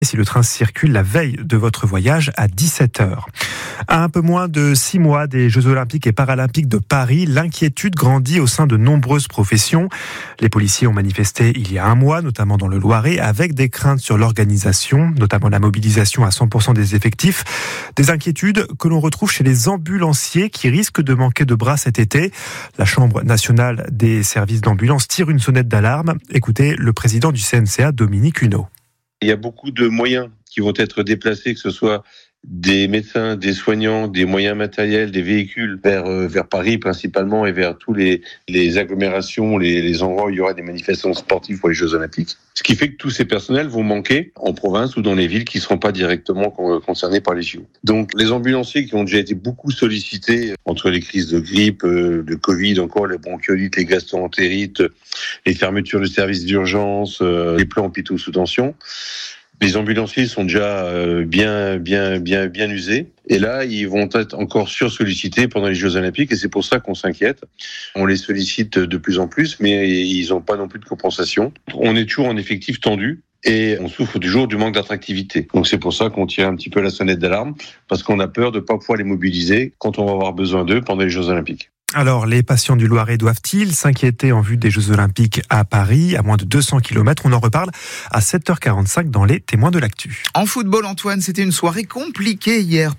Si le train circule la veille de votre voyage à 17h. À un peu moins de 6 mois des Jeux Olympiques et Paralympiques de Paris, l'inquiétude grandit au sein de nombreuses professions. Les policiers ont manifesté il y a un mois, notamment dans le Loiret, avec des craintes sur l'organisation, notamment la mobilisation à 100% des effectifs. Des inquiétudes que l'on retrouve chez les ambulanciers qui risquent de manquer de bras cet été. La Chambre nationale des services d'ambulance tire une sonnette d'alarme. Écoutez le président du CNCA, Dominique Huneau. Il y a beaucoup de moyens qui vont être déplacés, que ce soit des médecins, des soignants, des moyens matériels, des véhicules vers Paris principalement et vers tous les agglomérations, les endroits où il y aura des manifestations sportives pour les Jeux Olympiques. Ce qui fait que tous ces personnels vont manquer en province ou dans les villes qui ne seront pas directement concernées par les JO. Donc les ambulanciers qui ont déjà été beaucoup sollicités entre les crises de grippe, de Covid, encore les bronchiolites, les gastro-entérites, les fermetures de services d'urgence, les plans hôpitaux sous tension. Les ambulanciers sont déjà bien usés. Et là, ils vont être encore sursollicités pendant les Jeux Olympiques. Et c'est pour ça qu'on s'inquiète. On les sollicite de plus en plus, mais ils n'ont pas non plus de compensation. On est toujours en effectif tendu. Et on souffre toujours du manque d'attractivité. Donc c'est pour ça qu'on tire un petit peu la sonnette d'alarme, parce qu'on a peur de ne pas pouvoir les mobiliser quand on va avoir besoin d'eux pendant les Jeux Olympiques. Alors, les patients du Loiret doivent-ils s'inquiéter en vue des Jeux Olympiques à Paris, à moins de 200 km? On en reparle à 7h45 dans les Témoins de l'actu. En football, Antoine, c'était une soirée compliquée hier